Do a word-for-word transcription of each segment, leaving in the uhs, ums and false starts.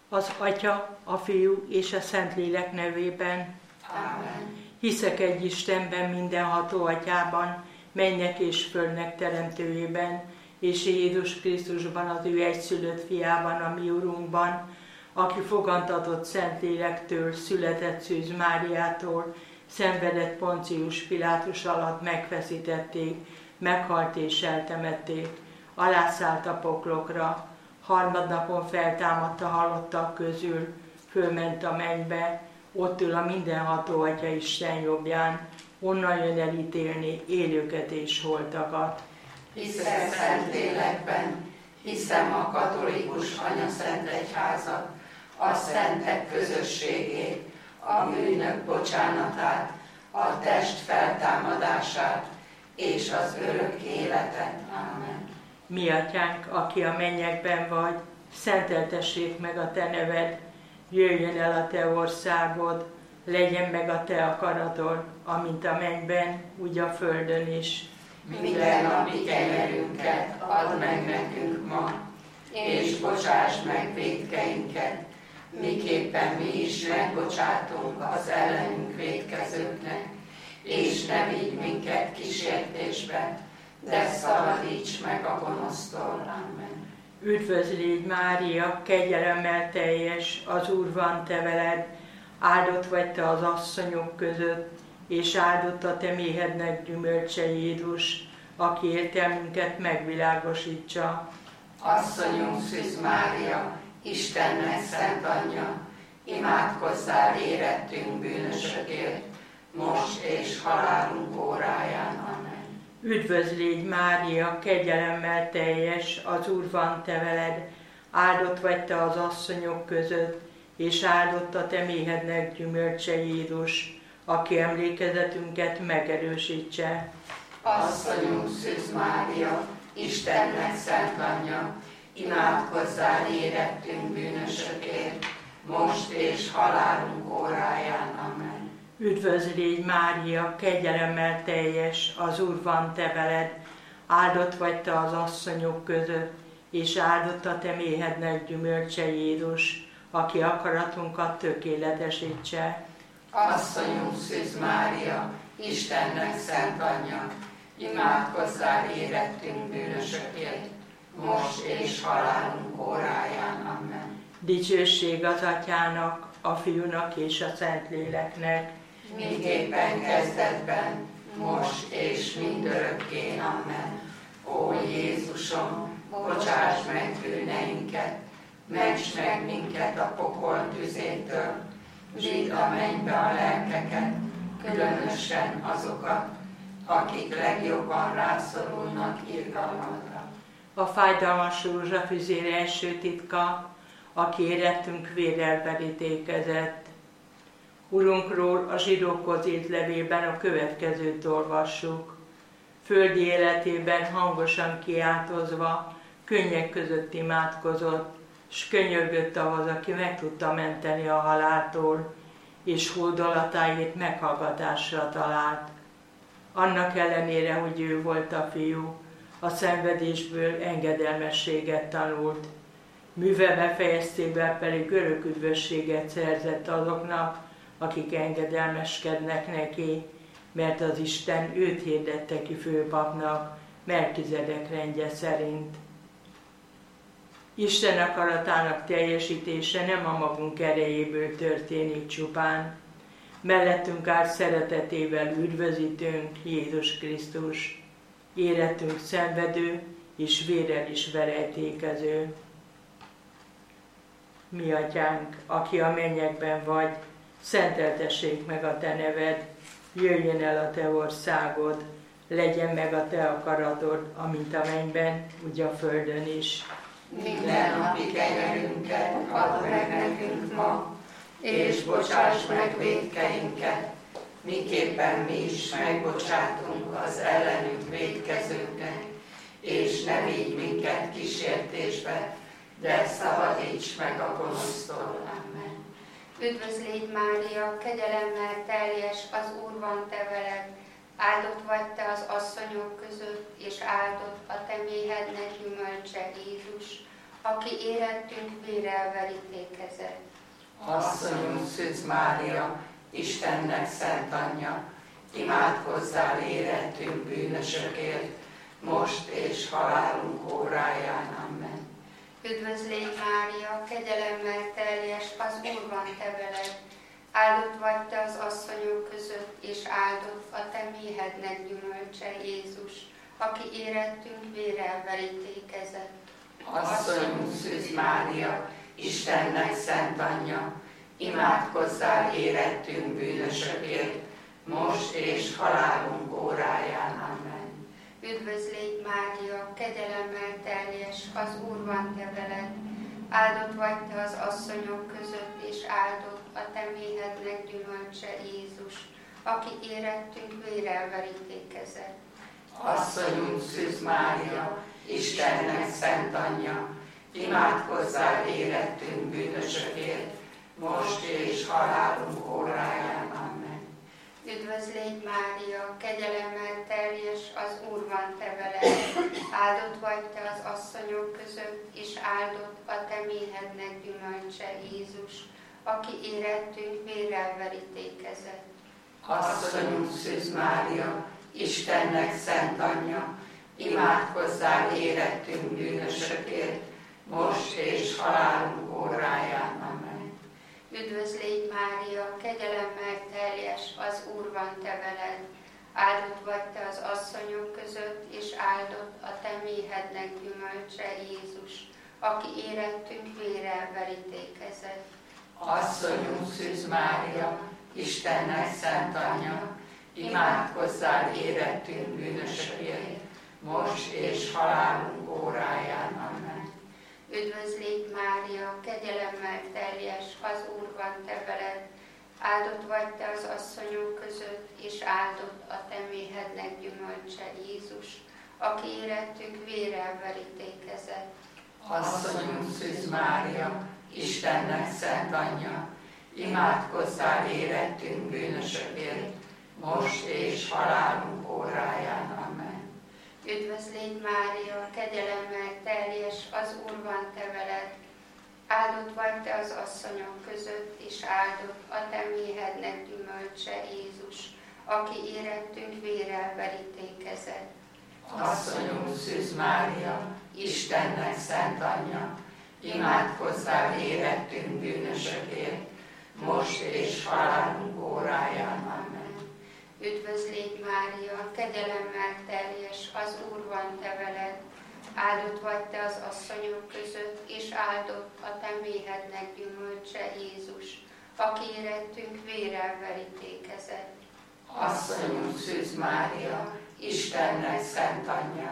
Az Atya, a Fiú és a Szentlélek nevében. Ámen. Hiszek egy Istenben, mindenható Atyában, mennek és földnek teremtőjében, és Jézus Krisztusban, az ő egyszülött fiában, a mi Urunkban, aki fogantatott Szentlélektől, született Szűz Máriától, szenvedett Poncius Pilátus alatt, megfeszítették, meghalt és eltemették, alászállt a poklokra, harmadnapon feltámadt a halottak közül, fölment a mennybe, ott ül a mindenható Atya Isten jobbján, onnan jön elítélni élőket és holtakat. Hiszek Szentlélekben, hiszem a katolikus anyaszent egyházat, a szentek közösségét, a bűnök bocsánatát, a test feltámadását és az örök életet. Ámen. Mi Atyánk, aki a mennyekben vagy, szenteltessék meg a Te neved, jöjjön el a Te országod, legyen meg a Te akaratod, amint a mennyben, úgy a földön is. Minden napi kenyerünket add meg nekünk ma, és bocsáss meg vétkeinket, miképpen mi is megbocsátunk az ellenünk vétkezőknek, és ne vigy minket kísértésbe, de szabadíts meg a gonosztól. Amen. Üdvözlégy Mária, kegyelemmel teljes, az Úr van te veled, áldott vagy te az asszonyok között, és áldott a te méhednek gyümölcse Jézus, aki értelmünket megvilágosítsa. Asszonyunk Szűz Mária, Istennek szent anyja, imádkozzál érettünk bűnösökért, most és halálunk óráján. Amen. Üdvözlégy Mária, kegyelemmel teljes, az Úr van te veled, áldott vagy te az asszonyok között, és áldott a te méhednek gyümölcse Jézus, aki emlékezetünket megerősítse. Asszonyunk Szűz Mária, Istennek szent anyja, imádkozzál érettünk bűnösökért, most és halálunk óráján. Amen. Üdvözlégy Mária, kegyelemmel teljes, az Úr van te veled, áldott vagy te az asszonyok között, és áldott a te méhednek gyümölcse Jézus, aki akaratunkat tökéletesítse. Asszonyunk Szűz Mária, Istennek szent anyja, imádkozzál érettünk bűnösökért, most és halálunk óráján. Amen. Dicsőség az Atyának, a Fiúnak és a Szentléleknek, miképpen kezdetben, most és mindörökkén. Amen. Ó Jézusom, bocsáss meg bűneinket, ments meg minket a pokol tüzétől, vidd a mennybe a lelkeket, különösen azokat, akik legjobban rászorulnak irgalmadra. A fájdalmas rózsafüzér első titka, aki érettünk vérrel verítékezett. Urunkról a zsidókhoz írt levélben a következőt olvassuk. Földi életében hangosan kiáltozva, könnyek között imádkozott, s könyörgött ahhoz, aki meg tudta menteni a haláltól, és hódolatáért meghallgatásra talált. Annak ellenére, hogy ő volt a fiú, a szenvedésből engedelmességet tanult. Műve befejeztében pedig örök üdvösséget szerzett azoknak, akik engedelmeskednek neki, mert az Isten őt hirdette ki főpapnak, Melkizedek rendje szerint. Isten akaratának teljesítése nem a magunk erejéből történik csupán. Mellettünk áll szeretetével üdvözítőnk, Jézus Krisztus, életünk szenvedő és vérrel is verejtékező. Mi Atyánk, aki a mennyekben vagy, szenteltessék meg a te neved, jöjjön el a te országod, legyen meg a te akaratod, amint a mennyben, úgy a földön is. Minden napi kenyerünket add meg nekünk ma, és bocsáss meg vétkeinket, miképpen mi is megbocsátunk az ellenünk vétkezőknek, és ne vigy minket kísértésbe, de szabadíts meg a gonosztól. Amen. Üdvözlégy Mária, kegyelemmel teljes, az Úr van te veled, áldott vagy te az asszonyok között, és áldott a te méhednek gyümölcse Jézus, aki érettünk vérrel verítékezett. Asszonyunk Szűz Mária, Istennek szent anyja, imádkozzál érettünk bűnösökért, most és halálunk óráján. Amen. Üdvözl légy Mária, kegyelemmel teljes, az Úr van te veled. Áldott vagy te az asszonyok között, és áldott a te méhednek gyümölcse, Jézus, aki érettünk vérrel verítékezett. Asszonyunk Szűz Mária, Istennek szent anyja, imádkozzál érettünk bűnösökért, most és halálunk óráján. Amen. Üdvözl légy Mária, kegyelemmel teljes, az Úr van te veled. Áldott vagy te az asszonyok között, és áldott a te méhednek gyümölcse, Jézus, aki érettünk vérrel verítékezett. Asszonyunk Szűz Mária, Istennek szent anyja, imádkozzál érettünk bűnösökért, most és halálunk óráján. Amen. Üdvözl légy Mária, kegyelemmel teljes, az Úr van te veled. Áldott vagy te az asszonyok között, és áldott a te méhednek gyümölcse, Jézus, aki érettünk vérrel verítékezett. Asszonyunk Szűz Mária, Istennek szent anyja, imádkozzál érettünk bűnösökért, most és halálunk óráján. Amen. Üdvözl légy Mária, kegyelemmel teljes, az Úr van te veled. Áldott vagy te az asszonyok között, és áldott a te méhednek gyümölcse, Jézus, aki érettünk vérrel verítékezett. Asszonyunk Szűz Mária, Istennek szent anyja, imádkozzál érettünk bűnösökért, most és halálunk óráján. Amen. Üdvözl légy Mária, kegyelemmel teljes, az Úr van te veled. Áldott vagy te az asszonyok között, és áldott a te méhednek gyümölcse, Jézus, aki érettünk vérrel verítékezett. Asszonyunk Szűz Mária, Istennek szent anyja, imádkozzál érettünk bűnösökért, most és halálunk óráján. Amen. Üdvözl légy Mária, kegyelemmel teljes, az Úr van te veled. Áldott vagy te az asszonyok között, és áldott a te méhednek gyümölcse, Jézus, aki érettünk vérrel verítékezett. Asszonyunk Szűz Mária, Istennek szent anyja, imádkozzál érettünk bűnösökért, most és halálunk óráján. Amen. Üdvözl légy Mária, kegyelemmel teljes, az Úr van te veled. Áldott vagy te az asszonyok között, és áldott a te méhednek gyümölcse, Jézus, aki érettünk vérrel verítékezett. Asszonyunk Szűz Mária, Istennek szent anyja,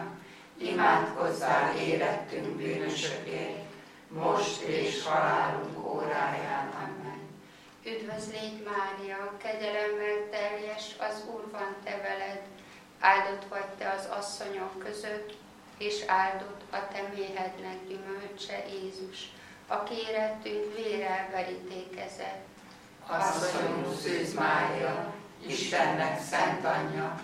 imádkozzál érettünk bűnösökért, most és halálunk óráján. Amen. Üdvözl légy Mária, kegyelemmel teljes, az Úr van te veled. Áldott vagy te az asszonyok között, és áldott a te méhednek gyümölcse, Jézus, aki érettünk vérrel verítékezett. Asszonyunk Szűz Mária, Istennek szent anyja,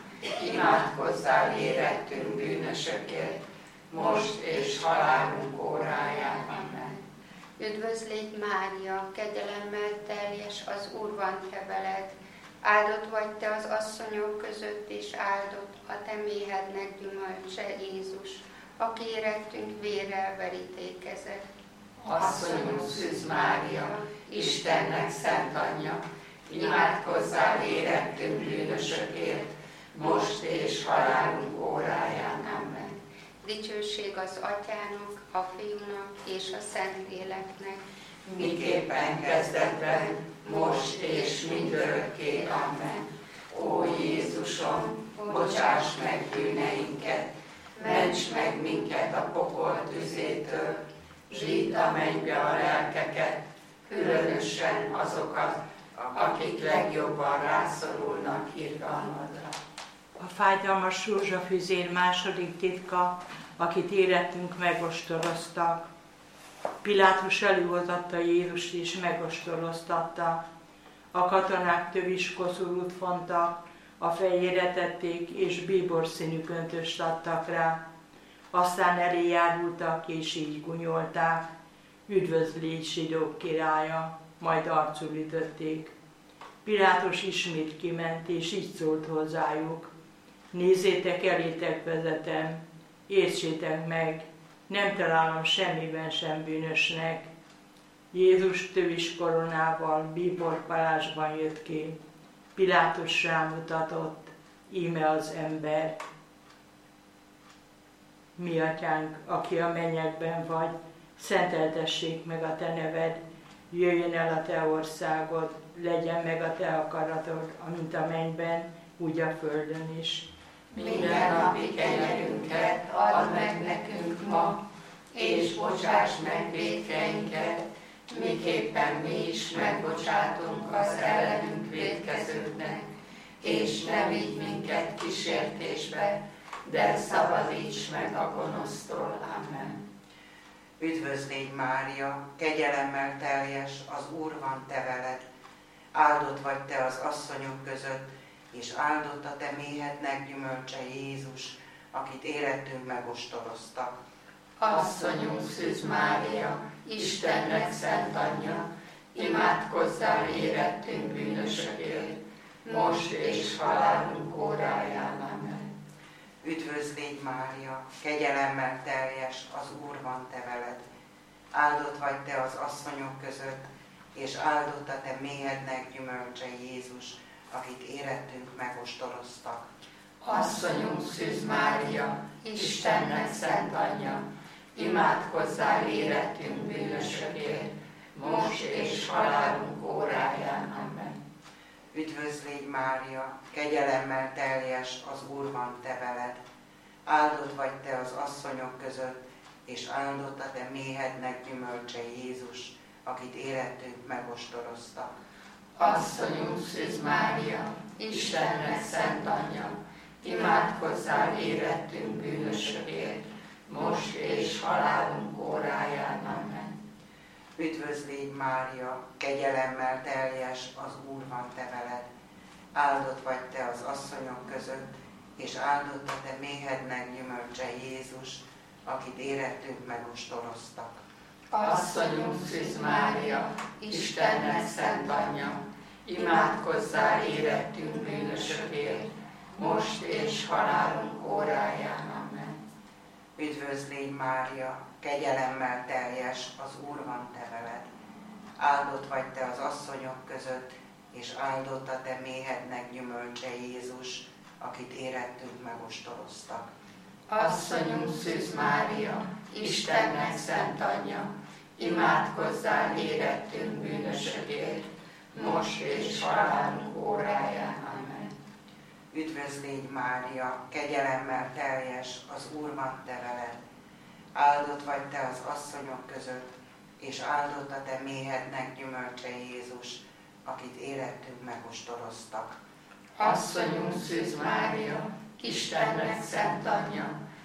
imádkozzál érettünk bűnösökért, most és halálunk óráján. Amen. Üdvözl légy Mária, kegyelemmel teljes, az Úr van te veled. Áldott vagy te az asszonyok között, és áldott a te méhednek gyümölcse, Jézus, aki érettünk vérrel verítékezett. Asszonyunk Szűz Mária, Istennek szent anyja, imádkozzál érettünk bűnösökért, most és halálunk óráján. Amen. Dicsőség az Atyának, a Fiúnak és a Szentléleknek, miképpen kezdetben, most és mindörökké. Amen. Ó Jézusom, bocsáss meg bűneinket, ments meg minket a pokol tüzétől, zsídd a mennybe a lelkeket, különösen azokat, akik legjobban rászorulnak irgalmadra. A fájdalmas rózsafüzér második titka, akit érettünk megostoroztak. Pilátus előhozatta Jézust és megostoroztatta. A katonák tövis koszorút fontak, a fejére tették és bíborszínű köntöst adtak rá. Aztán elé járultak, és így gunyolták: üdvözlégy, zsidók királya, majd arcul ütötték. Pilátus ismét kiment, és így szólt hozzájuk: nézzétek, elétek vezetem, értsétek meg, nem találom semmiben sem bűnösnek. Jézus tövis koronával, bíborpalásban jött ki. Pilátus rámutatott: íme az ember. Mi atyánk, aki a mennyekben vagy, szenteltessék meg a te neved, jöjjön el a te országod, legyen meg a te akaratod, amint a mennyben, úgy a földön is. Minden napi kenyerünket add meg nekünk ma, és bocsáss meg vétkeinket, miképpen mi is megbocsátunk az ellenünk vétkezőknek, és ne vigy minket kísértésbe, de szabadíts meg a gonosztól. Amen. Üdvözlégy Mária, kegyelemmel teljes, az Úr van te veled. Áldott vagy te az asszonyok között, és áldott a te méhednek gyümölcse Jézus, akit érettünk megostoroztak. Asszonyunk Szűz Mária, Istennek szent anyja, imádkozzál érettünk bűnösökért, most és halálunk óráján. Amen. Üdvözlégy Mária, kegyelemmel teljes, az Úr van te veled. Áldott vagy te az asszonyok között, és áldott a te méhednek gyümölcse Jézus, akit érettünk megostoroztak. Asszonyunk Szűz Mária, Istennek szent anyja, imádkozzál érettünk bűnösökért, most és halálunk óráján. Amen. Üdvözlégy Mária, kegyelemmel teljes, az Úr van te veled. Áldott vagy te az asszonyok között, és áldott a te méhednek gyümölcse Jézus, akit érettünk megostoroztak. Asszonyunk Szűz Mária, Istennek szent anyja, imádkozzál érettünk bűnösökért, most és halálunk óráján. Amen. Üdvözlégy Mária, kegyelemmel teljes, az Úr van te veled. Áldott vagy te az asszonyok között, és áldott a te méhednek gyümölcse Jézus, akit érettünk megostoroztak. Asszonyunk Szűz Mária, Istennek szent anyja, imádkozzál érettünk bűnösökért, most és halálunk óráján. Amen. Üdvözlégy Mária, kegyelemmel teljes, az Úr van te veled. Áldott vagy te az asszonyok között, és áldott a te méhednek gyümölcse Jézus, akit érettünk megostoroztak. Asszonyunk Szűz Mária, Istennek szent anyja, imádkozzál érettünk bűnösökért, most és halálunk óráján. Amen. Üdvözlégy Mária, kegyelemmel teljes, az Úr van te veled. Áldott vagy te az asszonyok között, és áldott a te méhednek gyümölcse Jézus, akit érettünk megostoroztak. Asszonyunk Szűz Mária, Istennek szent anyja,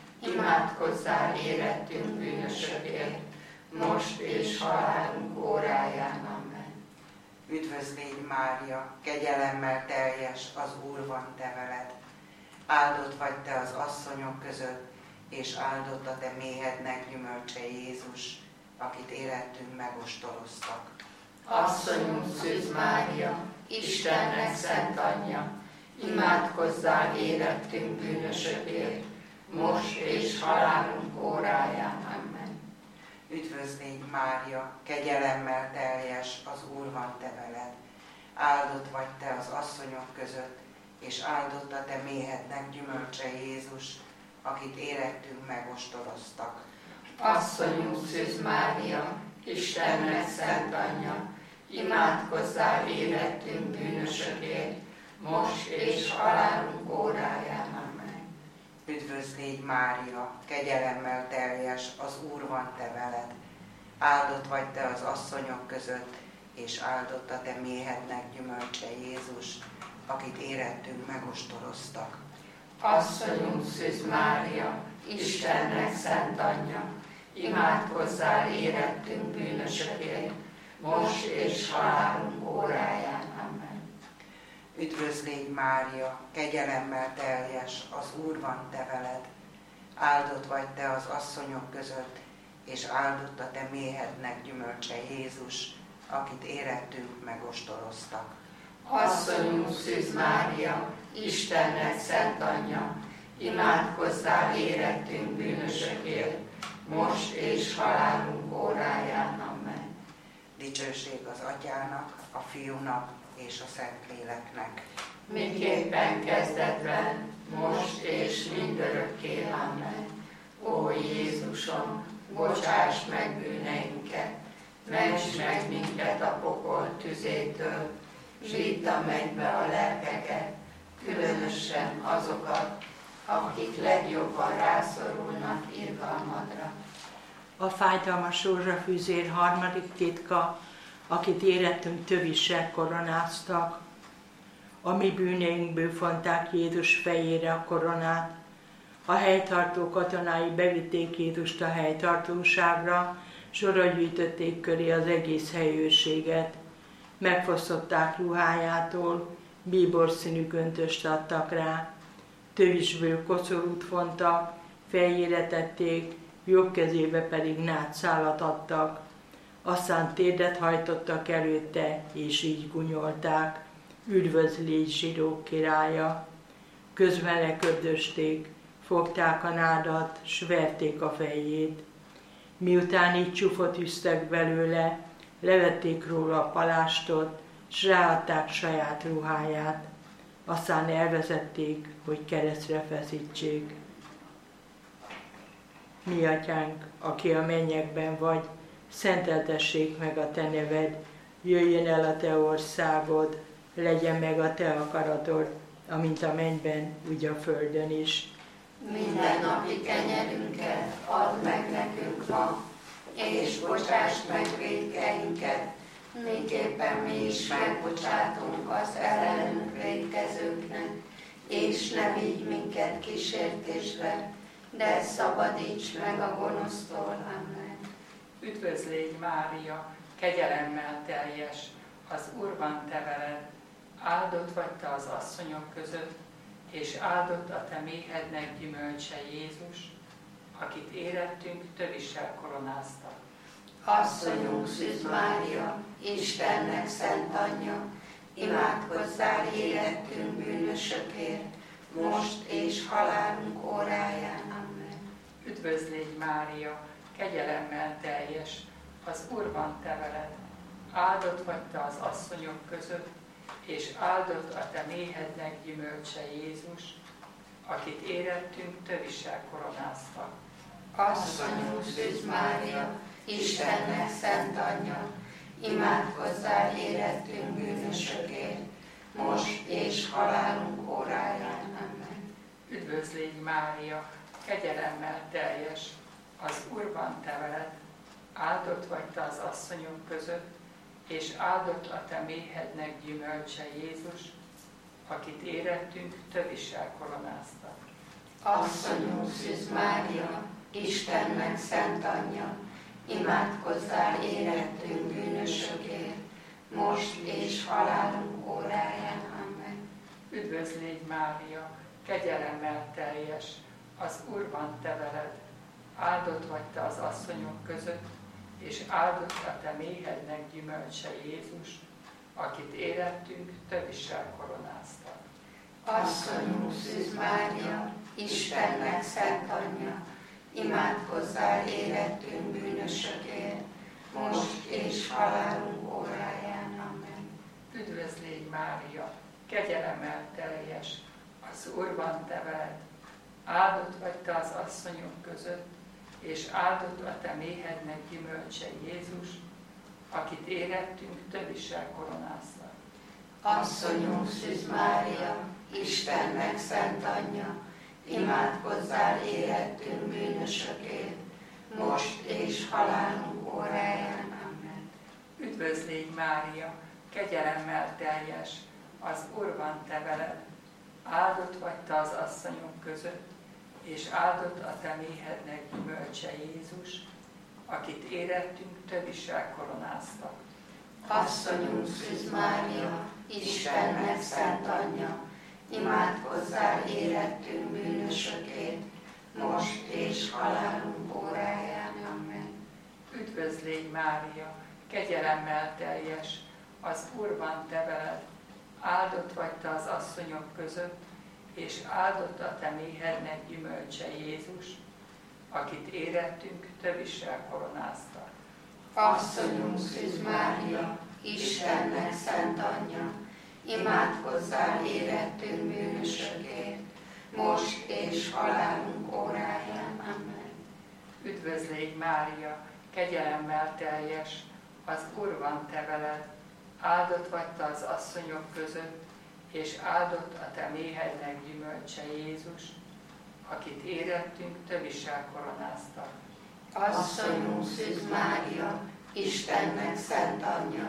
imádkozzál érettünk bűnösökért, most és halálunk óráján. Amen. Üdvözlégy Mária, kegyelemmel teljes, az Úr van te veled. Áldott vagy te az asszonyok között, és áldott a te méhednek gyümölcse Jézus, akit érettünk megostoroztak. Asszonyunk Szűz Mária, Istennek szent anyja, imádkozzál érettünk bűnösökért, most és halálunk óráján. Amen. Üdvözlégy Mária, kegyelemmel teljes, az Úr van te veled. Áldott vagy te az asszonyok között, és áldott a te méhednek gyümölcse Jézus, akit érettünk megostoroztak. Asszonyunk Szűz Mária, Istennek szent anyja, imádkozzál érettünk bűnösökért, most és halálunk óráján. Amen. Üdvözlégy Mária, kegyelemmel teljes, az Úr van te veled. Áldott vagy te az asszonyok között, és áldott a te méhednek gyümölcse Jézus, akit érettünk megostoroztak. Asszonyunk Szűz Mária, Istennek szent anyja, imádkozzál érettünk bűnösökért, most és halálunk óráján. Amen. Üdvözlégy Mária, kegyelemmel teljes, az Úr van te veled. áldott vagy te az asszonyok között, és áldott a te méhednek gyümölcse Jézus, akit érettünk megostoroztak. Asszonyunk Szűz Mária, Istennek szent anyja, imádkozzál érettünk bűnösökért, most és halálunk óráján. Amen. Dicsőség az Atyának, a Fiúnak és a Szentléleknek. Miképpen kezdetben, most és mindörökké. Amen. Ó Jézusom, bocsáss meg bűneinket, ments meg minket a pokol tüzétől, vidd a mennybe a lelkeket, különösen azokat, akik legjobban rászorulnak irgalmadra. A fájdalmas rózsafűzér harmadik titka, akit érettünk tövissel koronáztak. A mi bűneinkből fonták Jézus fejére a koronát. A helytartó katonái bevitték Jézust a helytartóságra, sorra gyűjtötték köré az egész helyőrséget. Megfosztották ruhájától, bíborszínű köntöst adtak rá. Tövisből koszorút fontak, fejére tették, jobb kezébe pedig nátszálat adtak. Aztán térdet hajtottak előtte, és így gunyolták: üdvözlégy zsidók királya! Közben lekördösték, fogták a nádat, s verték a fejét. Miután így csúfot üztek belőle, levették róla a palástot, s ráadták saját ruháját. Aztán elvezették, hogy keresztre feszítsék. Mi atyánk, aki a mennyekben vagy, szenteltessék meg a te neved, jöjjön el a te országod, legyen meg a te akaratod, amint a mennyben, úgy a földön is. Minden napi kenyerünket add meg nekünk ma, és bocsáss meg vétkeinket, miképpen mi is megbocsátunk az ellenünk vétkezőknek, és ne vigy minket kísértésbe, de szabadíts meg a gonosztól. Amen. Üdvözlégy Mária, kegyelemmel teljes, az Úr van te veled, áldott vagy te az asszonyok között, és áldott a te méhednek gyümölcse Jézus, akit érettünk tövissel koronáztak. Asszonyunk Szűz Mária, Istennek szent anyja, imádkozzál érettünk bűnösökért, most és halálunk óráján. Amen. Üdvözlégy Mária, kegyelemmel teljes, az Úr van te veled, áldott vagy te az asszonyok között, és áldott a te méhednek gyümölcse Jézus, akit érettünk tövissel koronáztak. Asszonyunk Szűz Mária, Istennek szent anyja, imádkozzál érettünk bűnösökért, most és halálunk óráján. Amen. Üdvözlégy Mária, kegyelemmel teljes, az Úr van te veled, áldott vagy te az asszonyok között, és áldott a te méhednek gyümölcse Jézus, akit érettünk tövissel koronáztak. Asszonyunk Szűz Mária, Istennek szent anyja, imádkozzál érettünk bűnösökért, most és halálunk óráján. Amen. Üdvözlégy Mária, kegyelemmel teljes, az Úr van te veled, áldott vagy te az asszonyok között, és áldott a te méhednek gyümölcse Jézus, akit érettünk tövissel koronáztak. Asszonyunk Szűz Mária, Istennek szent anyja, imádkozzál érettünk bűnösökért, most és halálunk óráján. Amen. Üdvözlégy Mária, kegyelemmel teljes, az Úr van te veled, áldott vagy te az asszonyok között, és áldott a te méhednek gyümölcse Jézus, akit érettünk tövissel koronáztak. Asszonyunk Szűz Mária, Istennek szent anyja, imádkozzál érettünk bűnösökért, most és halálunk óráján. Amen. Üdvözlégy Mária, kegyelemmel teljes, az Úr van te veled, áldott vagy te az asszonyok között, és áldott a te méhednek gyümölcse Jézus, akit érettünk tövissel koronáztak. Asszonyunk Szűz Mária, Istennek szent anyja, imádkozzál érettünk bűnösökért, most és halálunk óráján. Amen. Üdvözl légy, Mária, kegyelemmel teljes, az Úr van te veled, áldott vagy te az asszonyok között, és áldott a te méhednek gyümölcse Jézus, akit érettünk tövissel koronáztak. Asszonyunk Szűz Mária, Istennek szent anyja, imádkozzál érettünk bűnösökért, most és halálunk óráján. Amen. Üdvözl légy, Mária, kegyelemmel teljes, az Úr van te veled, áldott vagy te az asszonyok között, és áldott a te méhednek gyümölcse Jézus, akit érettünk tövissel koronáztak. Asszonyunk Szűz Mária, Istennek szent anyja,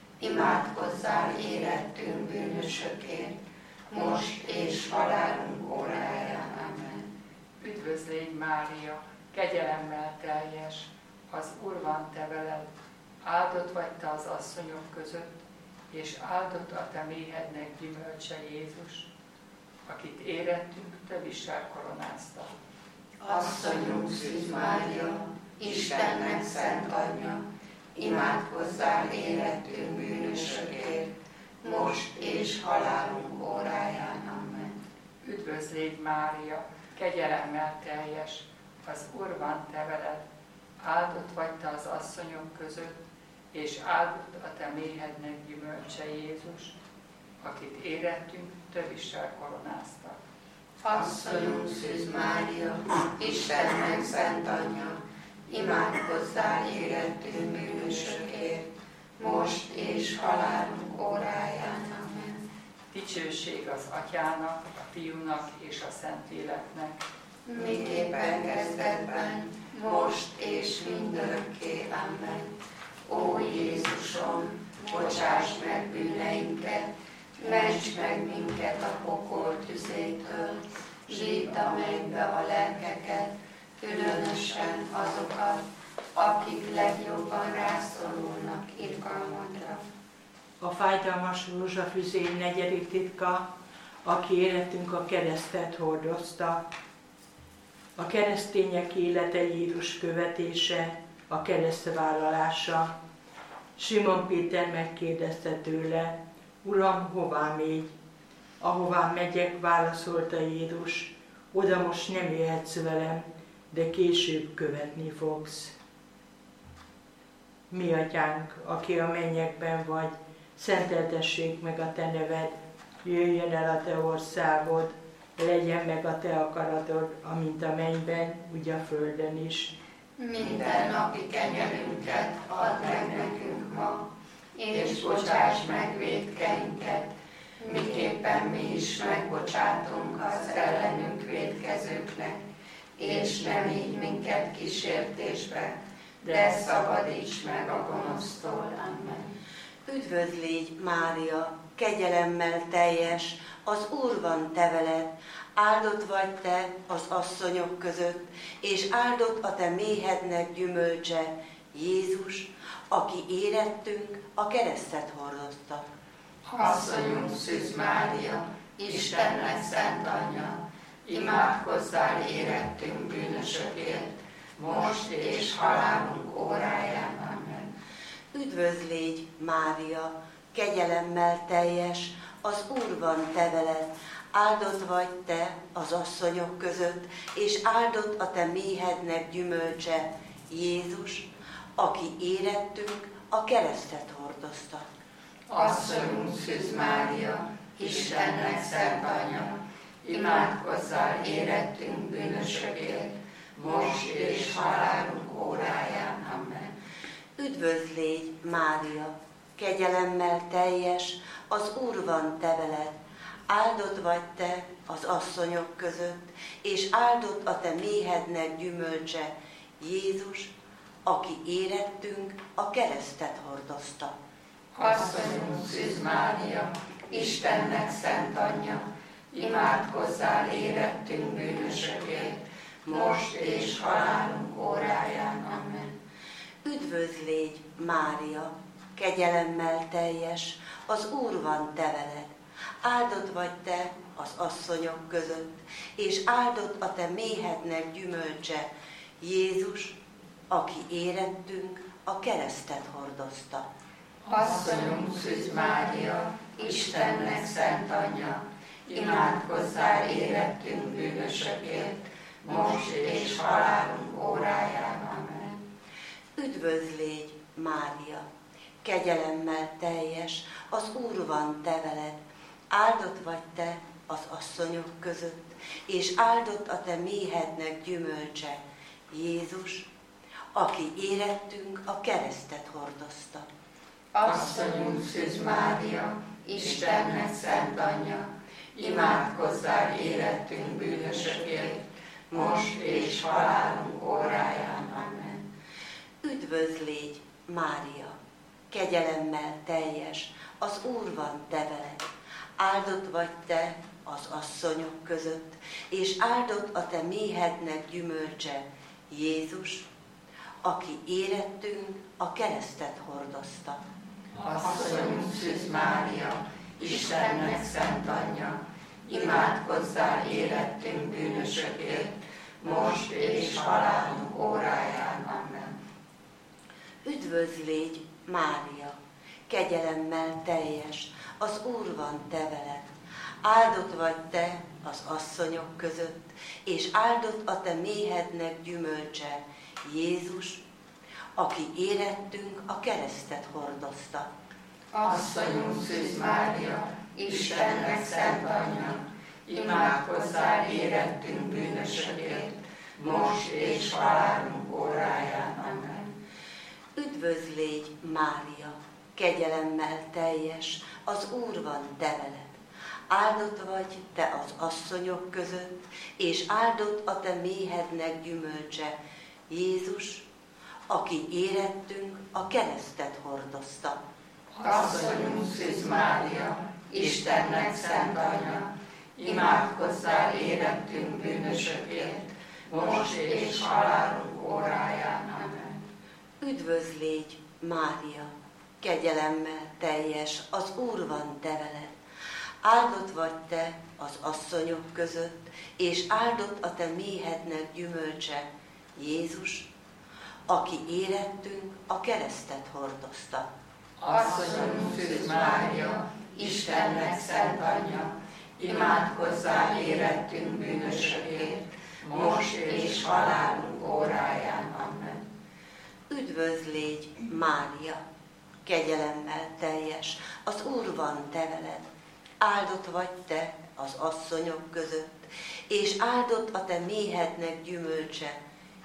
imádkozzál érettünk bűnösökért, most és halálunk óráján. Amen. Üdvözl légy, Mária, kegyelemmel teljes, az Úr van te veled, áldott vagy te az asszonyok között, és áldott a te méhednek gyümölcse Jézus, akit érettünk tövissel koronáztak. Asszonyunk Szűz Mária, Istennek szent anyja, imádkozzál érettünk bűnösökért, most és halálunk óráján. Amen. Üdvözl légy, Mária, kegyelemmel teljes, az Úr van te veled, áldott vagy te az asszonyok között, és áldott a te méhednek gyümölcse Jézus, akit érettünk tövissel koronáztak. Asszonyunk Szűz Mária, Istennek szent anyja, imádkozzál érettünk bűnösökért, most és halálunk óráján. Amen. Dicsőség az Atyának, a Fiúnak és a Szentléleknek, miképpen kezdetben, most és mindörökké. Amen. Ó Jézusom, bocsáss meg bűneinket, ments meg minket a pokol tüzétől, zsídd a mennybe a lelkeket, különösen azokat, akik legjobban rászorulnak irgalmadra. A fájdalmas rózsafüzér negyedik titka, aki életünk a keresztet hordozta. A keresztények élete Jézus követése, a keresztvállalása. Simon Péter megkérdezte tőle, Uram, hová mégy? Ahová megyek, válaszolta Jézus, oda most nem jöhetsz velem, de később követni fogsz. Mi Atyánk, aki a mennyekben vagy, szenteltessék meg a te neved, jöjjön el a te országod, legyen meg a te akaratod, amint a mennyben, úgy a földön is. Minden napi kenyerünket add meg nekünk ma, és bocsáss meg vétkeinket, miképpen mi is megbocsátunk az ellenünk vétkezőknek, és ne vigy minket kísértésbe, de szabadíts meg a gonosztól. Amen. Üdvözl légy, Mária, kegyelemmel teljes, az Úr van te veled, áldott vagy te az asszonyok között, és áldott a te méhednek gyümölcse, Jézus, aki érettünk a keresztet hordozta. Asszonyunk Szűz Mária, Istennek szent anyja, imádkozzál érettünk bűnösökért, most és halálunk óráján. Amen. Üdvözl légy, Mária, kegyelemmel teljes, az Úr van te veled, áldott vagy te az asszonyok között, és áldott a te méhednek gyümölcse, Jézus, aki érettünk a keresztet hordozta. Asszonyunk Szűz Mária, Istennek szent anyja, imádkozzál érettünk bűnösökért, most és halálunk óráján. Amen. Üdvözl légy, Mária, kegyelemmel teljes, az Úr van te veled, áldott vagy te az asszonyok között, és áldott a te méhednek gyümölcse, Jézus, aki érettünk a keresztet hordozta. Asszonyunk Szűz Mária, Istennek szent anyja, imádkozzál érettünk bűnösökért, most és halálunk óráján. Amen. Üdvözl légy, Mária, kegyelemmel teljes, az Úr van te veled, áldott vagy te az asszonyok között, és áldott a te méhednek gyümölcse, Jézus, aki érettünk, a keresztet hordozta. Asszonyunk Szűz Mária, Istennek szent anyja, imádkozzál érettünk bűnösökért, most és halálunk óráján. Amen. Üdvözl légy, Mária, kegyelemmel teljes, az Úr van te veled, áldott vagy te az asszonyok között, és áldott a te méhednek gyümölcse, Jézus, aki érettünk, a keresztet hordozta. Asszonyunk Szűz Mária, Istennek szent anyja, imádkozzál érettünk bűnösökért, most és halálunk óráján. Amen. Üdvözl légy, Mária, kegyelemmel teljes, az Úr van te veled, áldott vagy te az asszonyok között, és áldott a te méhednek gyümölcse, Jézus, aki érettünk, a keresztet hordozta. Asszonyunk Szűz Mária, Istennek szent anyja, imádkozzál érettünk bűnösökért, most és halálunk óráján. Amen. Üdvözl légy, Mária, kegyelemmel teljes, az Úr van te veled, áldott vagy te az asszonyok között, és áldott a te méhednek gyümölcse, Jézus, aki érettünk, a keresztet hordozta. Asszonyunk Szűz Mária, Istennek szent anyja, imádkozzál érettünk bűnösökért, most és halálunk óráján. Amen. Üdvözl légy, Mária, kegyelemmel teljes, az Úr van te veled, áldott vagy te az asszonyok között, és áldott a te méhednek gyümölcse, Jézus, aki érettünk, a keresztet hordozta. Asszonyunk Szűz Mária, Istennek szent anyja, imádkozzál érettünk bűnösökért, most és halálunk óráján. Amen. Üdvözl légy, Mária, kegyelemmel teljes, az Úr van te veled, áldott vagy te az asszonyok között, és áldott a te méhednek gyümölcse, Jézus, aki érettünk, a keresztet hordozta. Asszonyunk Szűz Mária, Istennek szent anyja, imádkozzál érettünk bűnösökért, most és halálunk óráján. Amen. Üdvözl légy, Mária, kegyelemmel teljes, az Úr van te veled, áldott vagy te az asszonyok között, és áldott a te méhednek gyümölcse,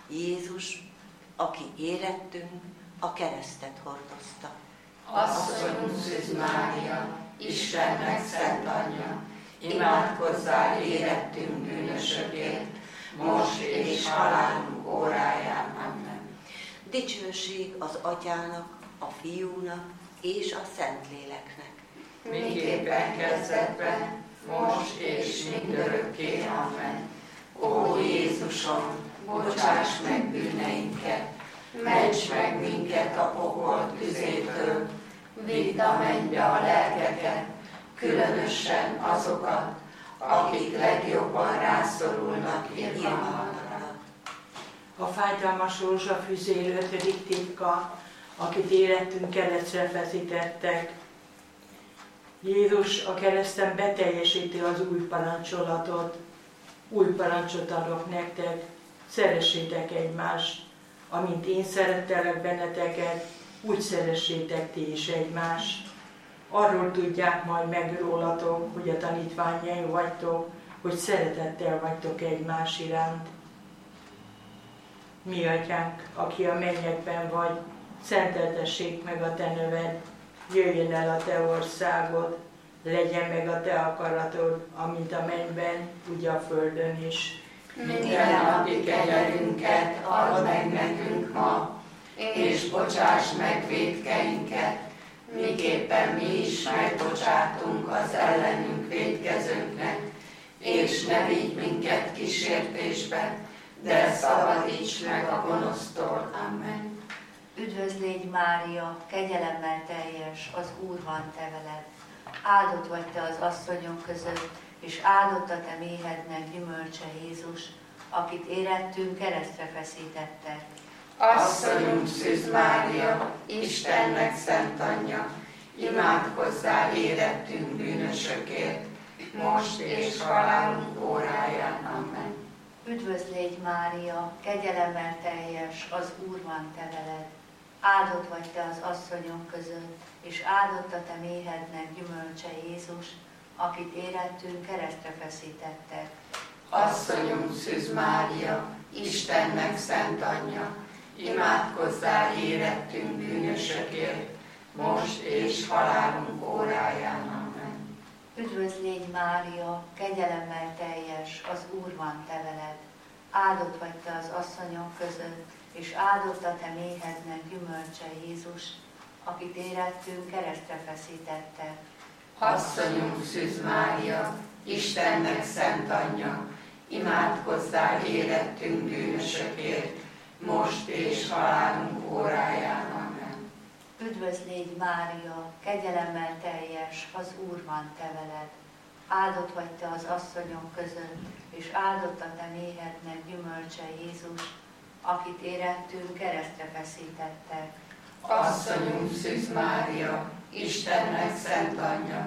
Jézus, aki érettünk, a keresztet hordozta. Asszonyunk Szűz Mária, Istennek szent anyja, imádkozzál érettünk bűnösökért, most és halálunk óráján. Amen. Dicsőség az Atyának, a Fiúnak és a Szentléleknek. Miképpen kezdetben, most és mindörökké. Amen. Ó Jézusom, bocsáss meg bűneinket, ments meg minket a pokol tüzétől, vidd a mennybe a lelkeket, különösen azokat, akik legjobban rászorulnak irgalmadra. A fájdalmas rózsafüzér ötödik titka, akit életünk keresztre feszítettek. Jézus a kereszten beteljesíti az új parancsolatot. Új parancsot adok nektek, szeressétek egymást. Amint én szerettelek benneteket, úgy szeressétek ti is egymást. Arról tudják majd meg rólatok, hogy a tanítványaim vagytok, hogy szeretettel vagytok egymás iránt. Mi Atyánk, aki a mennyekben vagy, szenteltessék meg a te neved, jöjjön el a te országod, legyen meg a te akaratod, amint a mennyben, úgy a földön is. Minden napi kenyerünket add meg nekünk ma, és bocsáss meg vétkeinket, miképpen mi is megbocsátunk az ellenünk vétkezőknek, és ne vigy minket kísértésbe, de szabadíts meg a gonosztól. Amen. Üdvözl légy, Mária, kegyelemmel teljes, az Úr van te veled, áldott vagy te az asszonyok között, és áldott a te méhednek gyümölcse Jézus, akit érettünk keresztre feszítettek. Asszonyunk Szűz Mária, Istennek szent anyja, imádkozzál érettünk bűnösökért, most és halálunk óráján. Amen. Üdvözl légy Mária, kegyelemmel teljes, az Úr van te veled. Áldott vagy te az asszonyok között, és áldott a te méhednek gyümölcse Jézus, akit érettünk keresztre feszítettek. Asszonyunk Szűz Mária, Istennek szent anyja, imádkozzál érettünk bűnösökért, most és halálunk óráján. Amen. Üdvözl légy Mária, kegyelemmel teljes, az Úr van te veled. Áldott vagy te az asszonyok között, és áldott a te méhednek gyümölcse Jézus, akit érettünk keresztre feszítettek. Asszonyunk Szűz Mária, Istennek szent anyja, imádkozzál érettünk bűnösökért, most és halálunk óráján. Amen. Üdvözl légy Mária, kegyelemmel teljes, az Úr van te veled. Áldott vagy te az asszonyok között, és áldott a te méhednek gyümölcse Jézus, akit érettünk keresztre feszítettek. Asszonyunk Szűz Mária, Istennek szent anyja,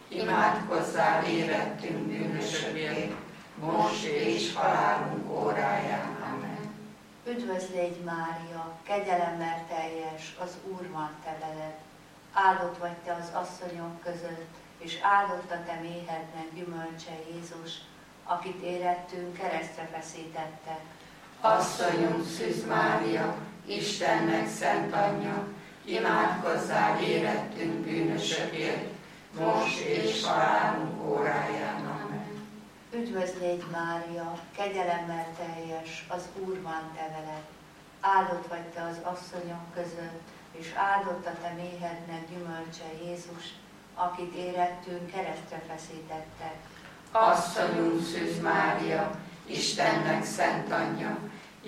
imádkozzál érettünk bűnösökért, most és halálunk óráján. Amen. Üdvözl légy Mária, kegyelemmel teljes, az Úr van te veled. Áldott vagy te az asszonyok között, és áldott a te méhednek gyümölcse Jézus, akit érettünk keresztre feszítettek. Asszonyunk Szűz Mária, Istennek szent anyja, imádkozzál érettünk bűnösökért, most és halálunk óráján. Amen. Üdvözl légy Mária, kegyelemmel teljes, az Úr van te veled. Áldott vagy te az asszonyok között, és áldott a te méhednek gyümölcse Jézus, akit érettünk keresztre feszítettek. Asszonyunk Szűz Mária, Istennek szent anyja,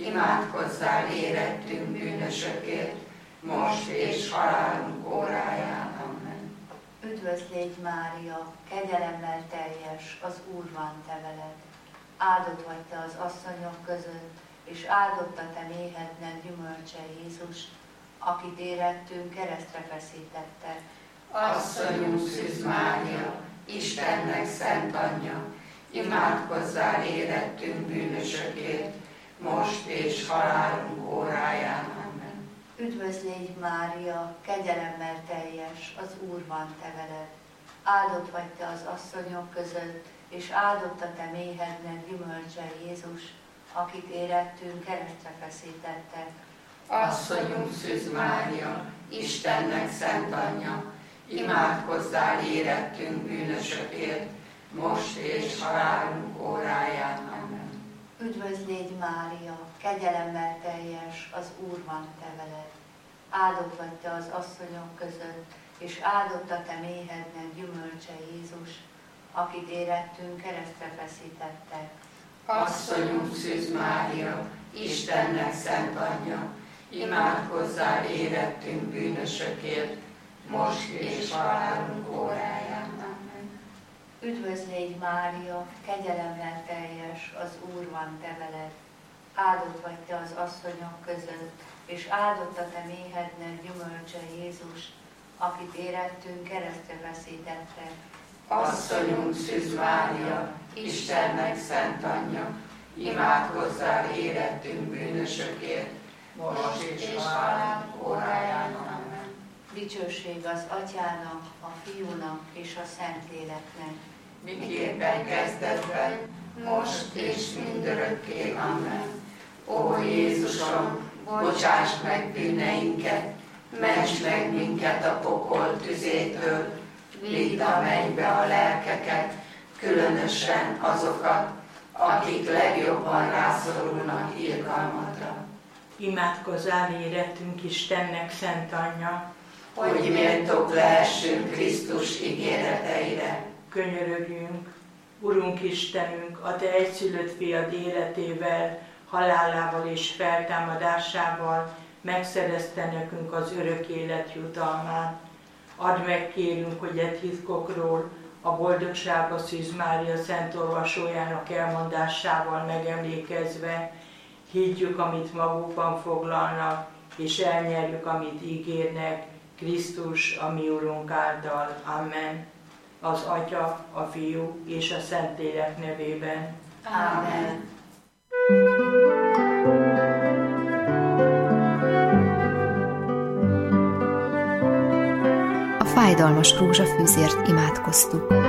imádkozzál érettünk bűnösökért, most és halálunk óráján. Amen. Üdvözl légy Mária, kegyelemmel teljes, az Úr van te veled. Áldott vagy te az asszonyok között, és áldott a te méhednek gyümölcse Jézus, akit érettünk keresztre feszítettek. Asszonyunk Szűz Mária, Istennek szent anyja, imádkozzál érettünk bűnösökért, most és halálunk óráján. Amen. Üdvözl légy Mária, kegyelemmel teljes, az Úr van te veled. Áldott vagy te az asszonyok között, és áldott a te méhednek gyümölcse Jézus, akit érettünk keresztre feszítettek. Asszonyunk Szűz Mária, Istennek szent anyja, imádkozzál érettünk bűnösökért, most és halálunk óráján. Amen. Üdvözl légy Mária, kegyelemmel teljes, az Úr van te veled. Áldott vagy te az asszonyok között, és áldott a te méhednek gyümölcse Jézus, akit érettünk keresztre feszítettek. Asszonyunk Szűz Mária, Istennek szent anyja, imádkozzál érettünk bűnösökért, most és halálunk óráján. Amen. Üdvözl légy Mária, kegyelemmel teljes, az Úr van te veled. Áldott vagy te az asszonyok között, és áldott a te méhednek gyümölcse Jézus, akit érettünk keresztre feszítettek. Asszonyunk Szűz Mária, Istennek szent anyja, imádkozzál érettünk bűnösökért, most és halálunk óráján. Amen. Dicsőség az Atyának, a Fiúnak és a Szentléleknek. Miképpen kezdetben, most és mindörökké. Amen. Ó Jézusom, bocsáss meg bűneinket, ments meg minket a pokol tüzétől, vidd a mennybe a lelkeket, különösen azokat, akik legjobban rászorulnak irgalmadra. Imádkozzál érettünk Istennek szent anyja, hogy méltók lehessünk Krisztus ígéreteire. Könyörögjünk, Urunk Istenünk, a Te egyszülött fiad életével, halálával és feltámadásával megszerezte nekünk az örök élet jutalmát. Add meg, kérünk, hogy e titkokról a Boldogságos Szűz Mária Szent Olvasójának elmondásával megemlékezve higgyük, amit magukban foglalnak, és elnyerjük, amit ígérnek, Krisztus, a mi Urunk által. Amen. Az Atya, a Fiú és a Szentlélek nevében. Amen. A fájdalmas rózsafűzért imádkoztuk.